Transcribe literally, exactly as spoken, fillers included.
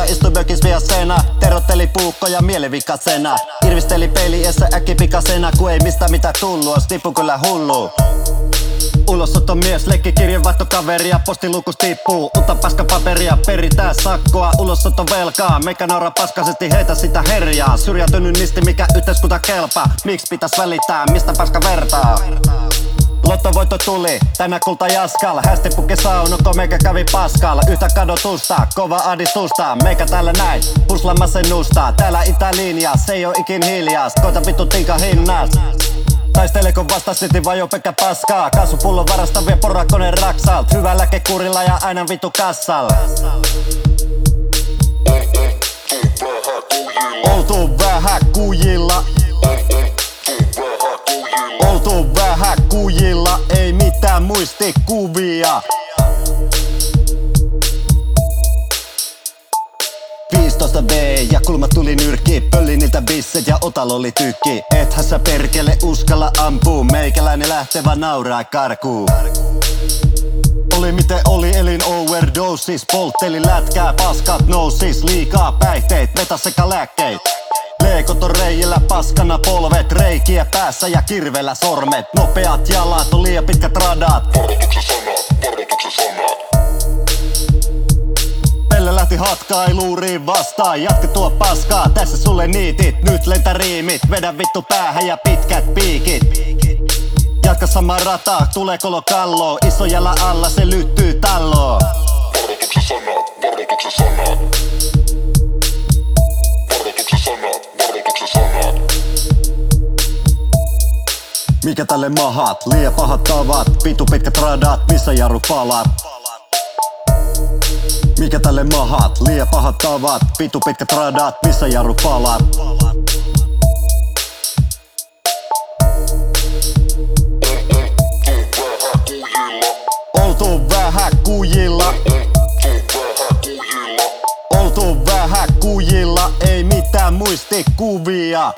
istui mökis viasena. Terotteli puukkoja mielivikasena. Irvisteli peiliessä äkkipikasena, kun ei mistä mitä tullu, ois tippu kyllä hullu. Ulosotton mies, leikki kirjeenvaihtokaveria, postilukus tippuu, uutta paskapaperia, peritää sakkoa, ulosotton velkaa, meikä nauraa paskaisesti, heitä sitä herjaa. Syrjäytynyt nisti, mikä yhteiskunta kelpaa, miksi pitäis välittää, mistä paska vertaa? Lottovoitto tuli, tänä kulta jaskal, hästi pukke saunukko, meikä kävi paskal. Yhtä kadotusta, kova ahdistusta, meikä täällä näin, pusla masennusta. Täällä Itälinja, se ei oo ikin hiljas, koita vittu tinka hinnas. Taisteleko vastasiti vai jo pelkkä paskaa? Kaasupullon varastavia porakkoneen raksalt. Hyvä lääkekurilla ja aina vittu kassal. Oltu vähän kujilla. Oltu vähän kujilla, ei mitään muistikuvia. viisitoista B ja kulma tuli nyrkki, pölli niiltä bisset ja otalo oli tykki. Ethän sä perkele uskalla ampuu, meikäläinen lähtevä nauraa karkuun. Oli miten oli, elin overdosis, poltteli lätkää, paskat nousis, liikaa päihteet, vetä sekä lääkkeit. Leekot on reijillä paskana polvet, reikiä päässä ja kirvellä sormet. Nopeat jalat on liian pitkät radat. Varoituksen sanat, varoituksen sanat. Pelle lähti hatkailuuriin vastaan, jatke tuo paskaa, tässä sulle niitit. Nyt lentä riimit, vedä vittu päähän ja pitkät piikit. Jatka sama rata, tulee kolo kalloo, isojalla alla se lyttyy talloo. Varoituksen sanat, varoituksen sanat. Varoituksen sanat, varoituksen sanat. Mikä tälle mahat, liian pahat tavat, vitu pitkät radat, missä jarru palat. Mikä tälle mahat, liian pahat tavat, vitu pitkät radat, missä jarru palat. Oltu vähän kujilla. Oltu vähän kujilla, ei mitään muistikuvia.